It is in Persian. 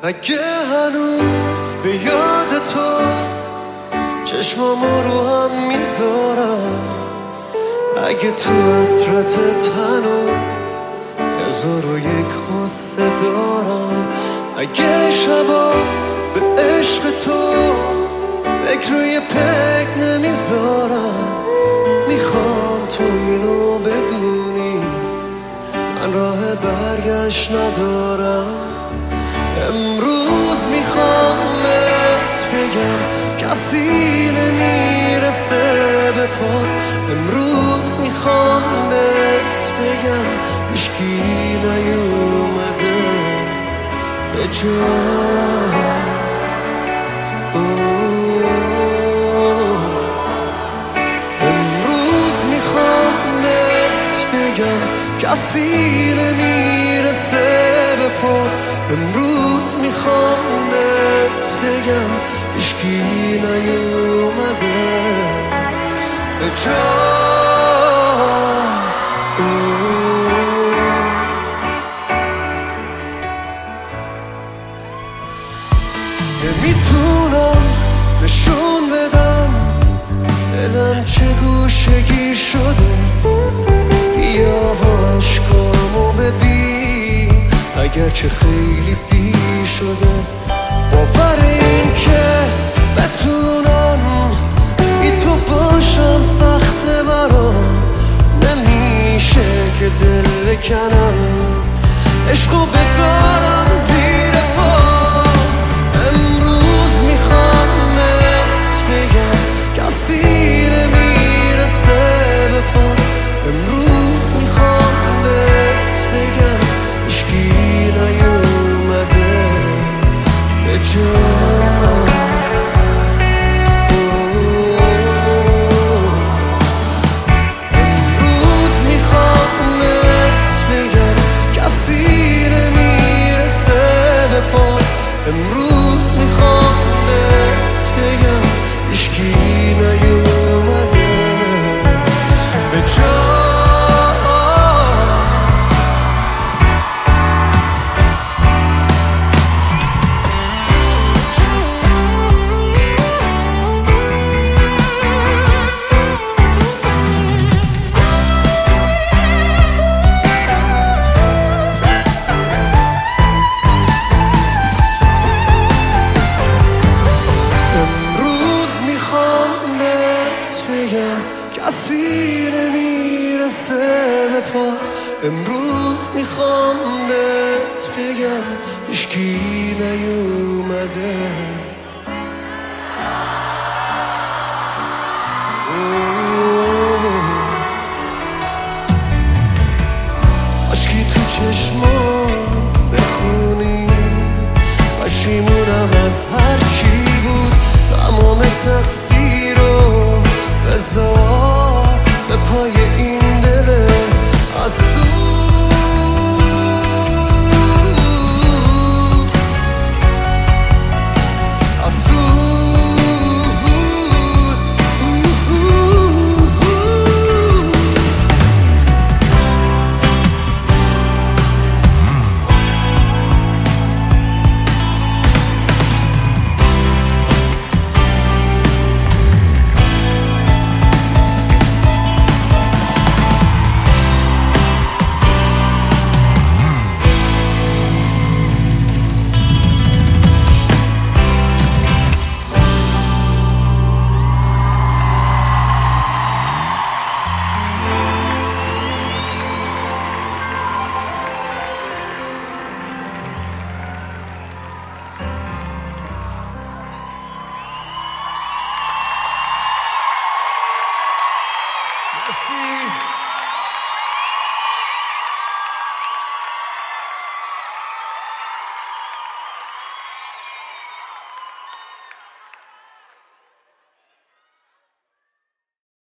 اگه هنوز به یاد تو چشمامو رو هم میذارم، اگه تو حسرتت هنوز 1001 قصه دارم، اگه شبا به عشق تو فکر روی پک نمیذارم، میخوام تو اینو بدونی من راه برگشت ندارم. امروز میخوام بهت بگم کسی نمیرسه به پات، امروز میخوام بهت بگم هیچکی نیومده به جا. کسی نمیرسه به پات، امروز میخوام بهت بگم هیچکی نیومده به جا. نمیتونم نشون بدم دلم چه گوشگیر شده، بیا و عشقامو ببین اگرچه خیلی دیر شده. باور این که بتونم بی تو باشم سخته برام، نمیشه که دل بکنم عشقو بذارم زیر پا. امروز میخوام بهت بگم کسی نمیرسه به پا، امروز میخوام بهت بگم هیچکی نیومده به جا. امروز میخوام بهت بگم کسی نمیرسه به پا، امروز میخوام بهت بگم هیچکی نیومده به جا. کسی نمیرسه به پات، امروز میخوام بهت بگم هیچکی نیومده. عشقی تو چشمام بخونی، پشیمونم از هر چی بود، تمام تقصیر